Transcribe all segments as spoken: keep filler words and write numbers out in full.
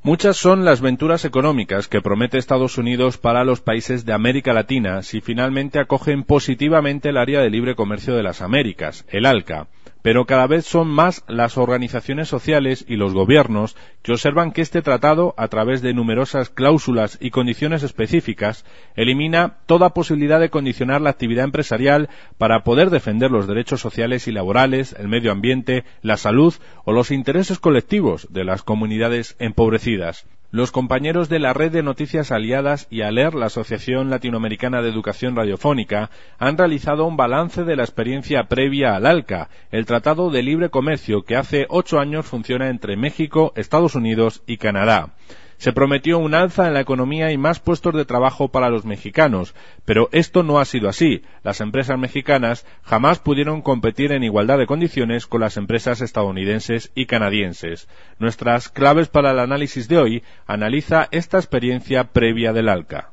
Muchas son las venturas económicas que promete Estados Unidos para los países de América Latina si finalmente acogen positivamente el Área de Libre Comercio de las Américas, el ALCA. Pero cada vez son más las organizaciones sociales y los gobiernos que observan que este tratado, a través de numerosas cláusulas y condiciones específicas, elimina toda posibilidad de condicionar la actividad empresarial para poder defender los derechos sociales y laborales, el medio ambiente, la salud o los intereses colectivos de las comunidades empobrecidas. Los compañeros de la Red de Noticias Aliadas y ALER, la Asociación Latinoamericana de Educación Radiofónica, han realizado un balance de la experiencia previa al ALCA, el Tratado de Libre Comercio que hace ocho años funciona entre México, Estados Unidos y Canadá. Se prometió un alza en la economía y más puestos de trabajo para los mexicanos, pero esto no ha sido así. Las empresas mexicanas jamás pudieron competir en igualdad de condiciones con las empresas estadounidenses y canadienses. Nuestras claves para el análisis de hoy analiza esta experiencia previa del ALCA.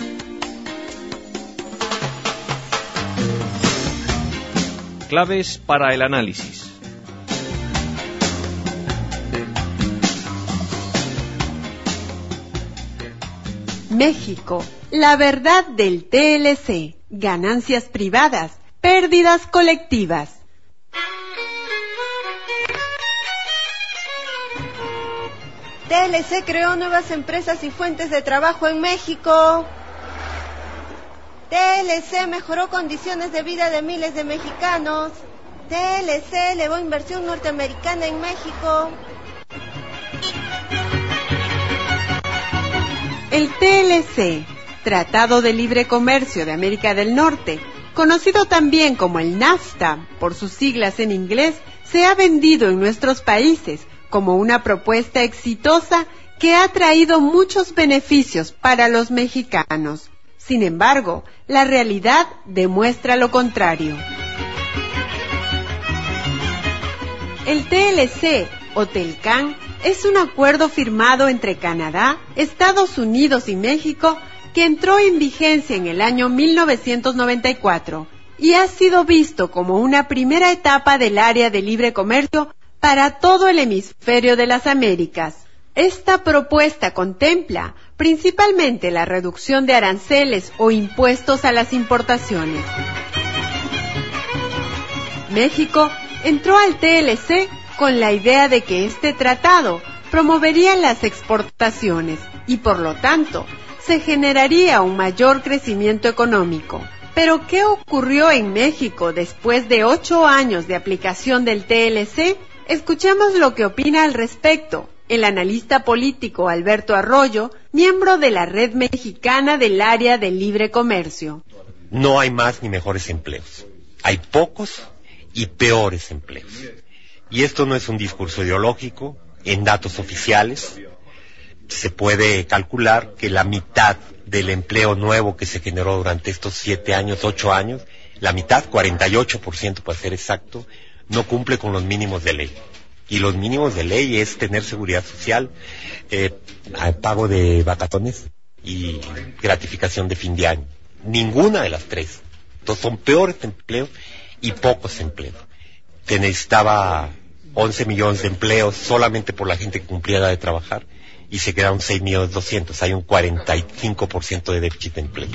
Claves para el análisis. México, la verdad del T L C, ganancias privadas, pérdidas colectivas. T L C creó nuevas empresas y fuentes de trabajo en México. T L C mejoró condiciones de vida de miles de mexicanos. T L C elevó inversión norteamericana en México. El T L C, Tratado de Libre Comercio de América del Norte, conocido también como el NAFTA, por sus siglas en inglés, se ha vendido en nuestros países como una propuesta exitosa que ha traído muchos beneficios para los mexicanos. Sin embargo, la realidad demuestra lo contrario. El T L C, o TELCAN, es un acuerdo firmado entre Canadá, Estados Unidos y México que entró en vigencia en el año mil novecientos noventa y cuatro y ha sido visto como una primera etapa del área de libre comercio para todo el hemisferio de las Américas. Esta propuesta contempla principalmente la reducción de aranceles o impuestos a las importaciones. México entró al T L C con la idea de que este tratado promovería las exportaciones y, por lo tanto, se generaría un mayor crecimiento económico. Pero, ¿qué ocurrió en México después de ocho años de aplicación del T L C? Escuchemos lo que opina al respecto el analista político Alberto Arroyo, miembro de la Red Mexicana del Área de Libre Comercio. No hay más ni mejores empleos. Hay pocos y peores empleos. Y esto no es un discurso ideológico. En datos oficiales se puede calcular que la mitad del empleo nuevo que se generó durante estos siete años, ocho años, la mitad, cuarenta y ocho por ciento para ser exacto, no cumple con los mínimos de ley. Y los mínimos de ley es tener seguridad social, eh, pago de vacaciones y gratificación de fin de año. Ninguna de las tres. Entonces son peores empleos y pocos empleos. Se necesitaba once millones de empleos solamente por la gente que cumplía la edad de trabajar y se quedaron seis millones doscientos. Hay un cuarenta y cinco por ciento de déficit de empleo.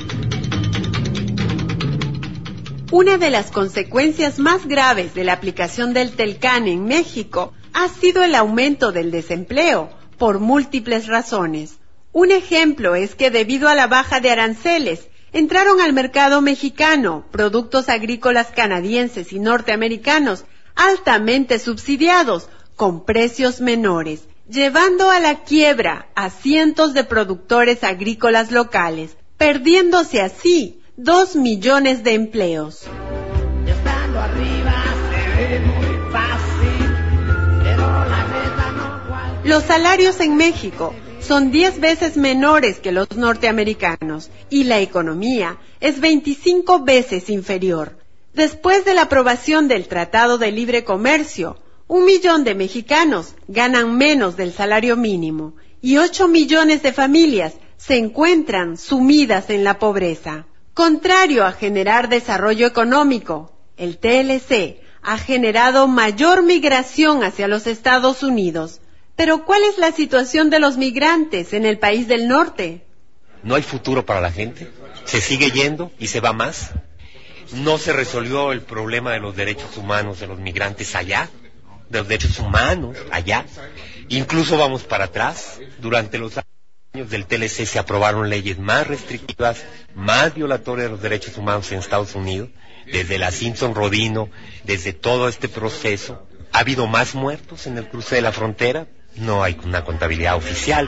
Una de las consecuencias más graves de la aplicación del TELCAN en México ha sido el aumento del desempleo por múltiples razones. Un ejemplo es que debido a la baja de aranceles, entraron al mercado mexicano productos agrícolas canadienses y norteamericanos altamente subsidiados, con precios menores, llevando a la quiebra a cientos de productores agrícolas locales, perdiéndose así dos millones de empleos. Estando arriba se ve muy fácil, pero la neta no cual... Los salarios en México son diez veces menores que los norteamericanos y la economía es veinticinco veces inferior. Después de la aprobación del Tratado de Libre Comercio, un millón de mexicanos ganan menos del salario mínimo y ocho millones de familias se encuentran sumidas en la pobreza. Contrario a generar desarrollo económico, el T L C ha generado mayor migración hacia los Estados Unidos. Pero ¿cuál es la situación de los migrantes en el país del norte? No hay futuro para la gente, se sigue yendo y se va más. No se resolvió el problema de los derechos humanos de los migrantes allá, de los derechos humanos allá. Incluso vamos para atrás. Durante los años del T L C se aprobaron leyes más restrictivas, más violatorias de los derechos humanos en Estados Unidos. Desde la Simpson-Rodino, desde todo este proceso, ha habido más muertos en el cruce de la frontera. No hay una contabilidad oficial.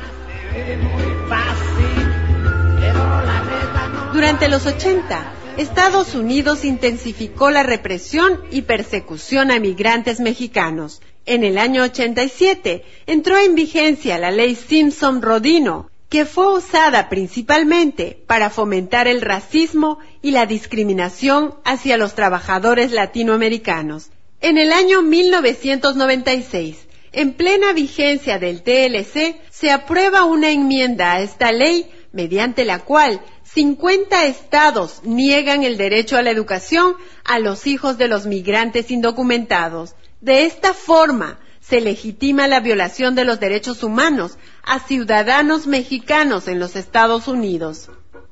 Durante los ochenta, Estados Unidos intensificó la represión y persecución a migrantes mexicanos. En el año ochenta y siete entró en vigencia la ley Simpson-Rodino, que fue usada principalmente para fomentar el racismo y la discriminación hacia los trabajadores latinoamericanos. En el año mil novecientos noventa y seis, en plena vigencia del T L C, se aprueba una enmienda a esta ley mediante la cual cincuenta estados niegan el derecho a la educación a los hijos de los migrantes indocumentados. De esta forma, se legitima la violación de los derechos humanos a ciudadanos mexicanos en los Estados Unidos.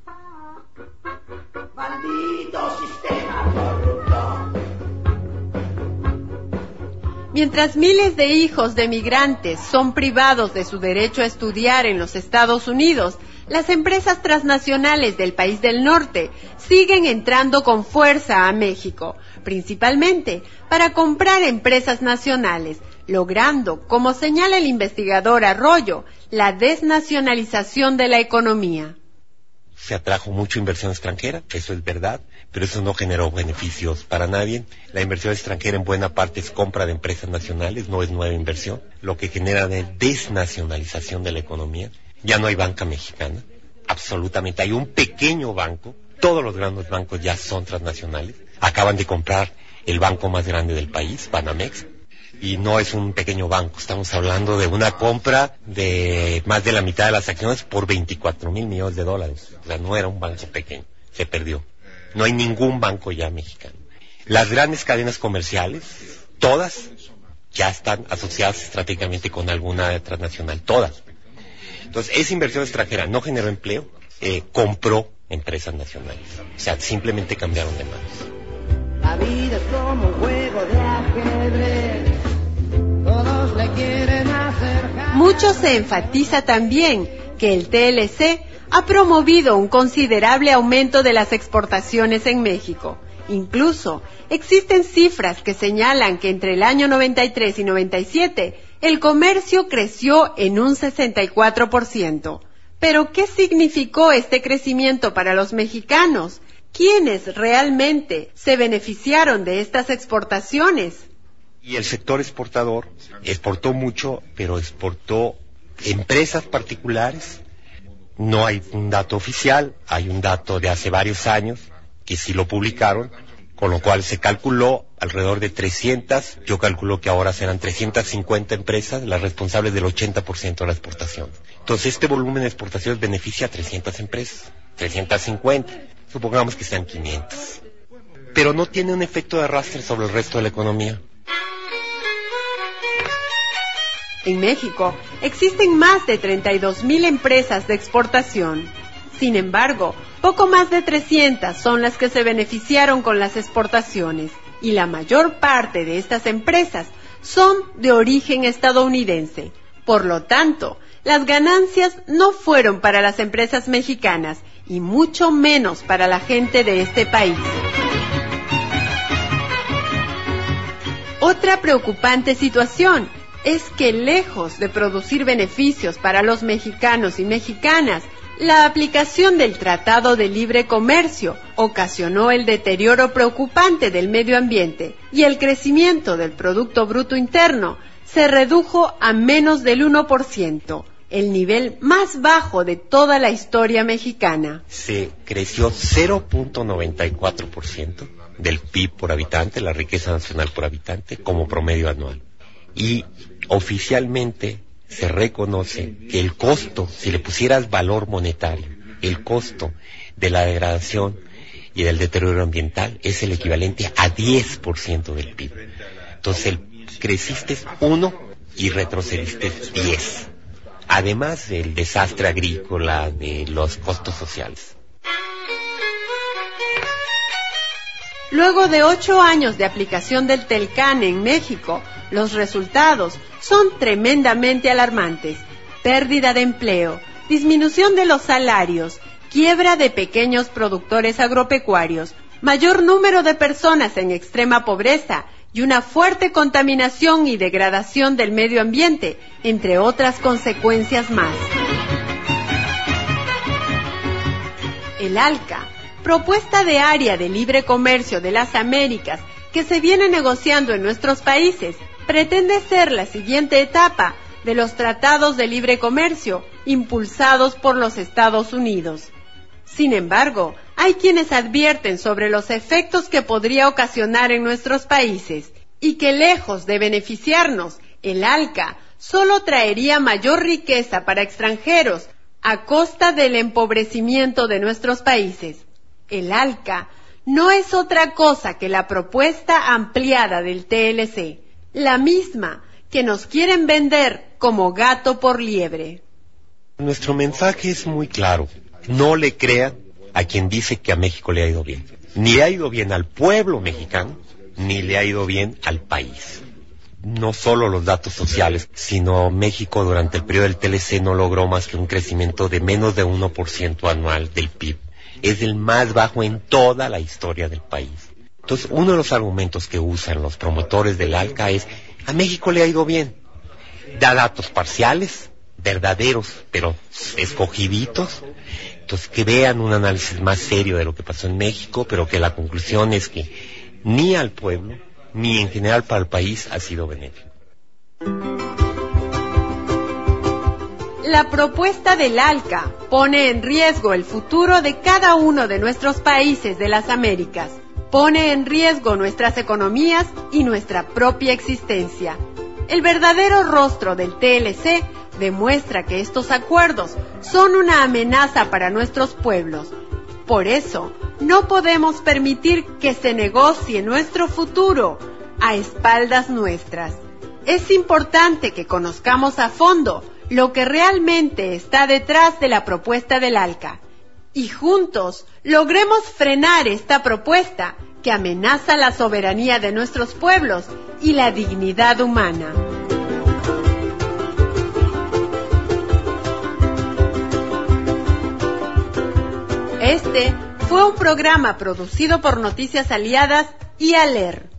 Maldito sistema corrupto. Mientras miles de hijos de migrantes son privados de su derecho a estudiar en los Estados Unidos, las empresas transnacionales del país del norte siguen entrando con fuerza a México, principalmente para comprar empresas nacionales, logrando, como señala el investigador Arroyo, la desnacionalización de la economía. Se atrajo mucha inversión extranjera, eso es verdad, pero eso no generó beneficios para nadie. La inversión extranjera en buena parte es compra de empresas nacionales, no es nueva inversión, lo que genera la desnacionalización de la economía. Ya no hay banca mexicana, absolutamente. Hay un pequeño banco, todos los grandes bancos ya son transnacionales. Acaban de comprar el banco más grande del país, Banamex, y no es un pequeño banco, estamos hablando de una compra de más de la mitad de las acciones por veinticuatro mil millones de dólares. O sea, no era un banco pequeño, se perdió. No hay ningún banco ya mexicano. Las grandes cadenas comerciales, todas, ya están asociadas estratégicamente con alguna transnacional, todas. Entonces, esa inversión extranjera no generó empleo, eh, compró empresas nacionales. O sea, simplemente cambiaron de manos. La vida es como un juego de ajedrez. Todos le quieren hacer ganar. Mucho se enfatiza también que el T L C ha promovido un considerable aumento de las exportaciones en México. Incluso existen cifras que señalan que entre el año noventa y tres y noventa y siete el comercio creció en un sesenta y cuatro por ciento. Pero ¿qué significó este crecimiento para los mexicanos? ¿Quiénes realmente se beneficiaron de estas exportaciones? Y el sector exportador exportó mucho, pero exportó empresas particulares. No hay un dato oficial, hay un dato de hace varios años que sí lo publicaron, con lo cual se calculó alrededor de trescientas, yo calculo que ahora serán trescientas cincuenta empresas las responsables del ochenta por ciento de la exportación. Entonces este volumen de exportaciones beneficia a trescientas empresas, trescientas cincuenta, supongamos que sean quinientas. Pero no tiene un efecto de arrastre sobre el resto de la economía. En México existen más de treinta y dos mil empresas de exportación. Sin embargo, poco más de trescientas son las que se beneficiaron con las exportaciones, y la mayor parte de estas empresas son de origen estadounidense. Por lo tanto, las ganancias no fueron para las empresas mexicanas, y mucho menos para la gente de este país. Otra preocupante situación es que, lejos de producir beneficios para los mexicanos y mexicanas, la aplicación del Tratado de Libre Comercio ocasionó el deterioro preocupante del medio ambiente y el crecimiento del Producto Bruto Interno se redujo a menos del uno por ciento, el nivel más bajo de toda la historia mexicana. Se creció cero punto noventa y cuatro por ciento del P I B por habitante, la riqueza nacional por habitante, como promedio anual. Y oficialmente se reconoce que el costo, si le pusieras valor monetario, el costo de la degradación y del deterioro ambiental es el equivalente a diez por ciento del P I B. Entonces el, creciste uno y retrocediste diez. Además del desastre agrícola, de los costos sociales. Luego de ocho años de aplicación del Telcán en México, los resultados son tremendamente alarmantes. Pérdida de empleo, disminución de los salarios, quiebra de pequeños productores agropecuarios, mayor número de personas en extrema pobreza y una fuerte contaminación y degradación del medio ambiente, entre otras consecuencias más. El ALCA, propuesta de área de libre comercio de las Américas que se viene negociando en nuestros países, pretende ser la siguiente etapa de los tratados de libre comercio impulsados por los Estados Unidos. Sin embargo, hay quienes advierten sobre los efectos que podría ocasionar en nuestros países y que lejos de beneficiarnos, el ALCA solo traería mayor riqueza para extranjeros a costa del empobrecimiento de nuestros países. El ALCA no es otra cosa que la propuesta ampliada del T L C, la misma que nos quieren vender como gato por liebre. Nuestro mensaje es muy claro. No le crean a quien dice que a México le ha ido bien. Ni le ha ido bien al pueblo mexicano, ni le ha ido bien al país. No solo los datos sociales, sino México durante el periodo del T L C no logró más que un crecimiento de menos de uno por ciento anual del P I B. Es el más bajo en toda la historia del país. Entonces, uno de los argumentos que usan los promotores del ALCA es: a México le ha ido bien. Da datos parciales, verdaderos, pero escogiditos. Entonces, que vean un análisis más serio de lo que pasó en México, pero que la conclusión es que ni al pueblo, ni en general para el país ha sido benéfico. La propuesta del ALCA pone en riesgo el futuro de cada uno de nuestros países de las Américas. Pone en riesgo nuestras economías y nuestra propia existencia. El verdadero rostro del T L C demuestra que estos acuerdos son una amenaza para nuestros pueblos. Por eso, no podemos permitir que se negocie nuestro futuro a espaldas nuestras. Es importante que conozcamos a fondo lo que realmente está detrás de la propuesta del ALCA y juntos logremos frenar esta propuesta que amenaza la soberanía de nuestros pueblos y la dignidad humana. Este fue un programa producido por Noticias Aliadas y Aler.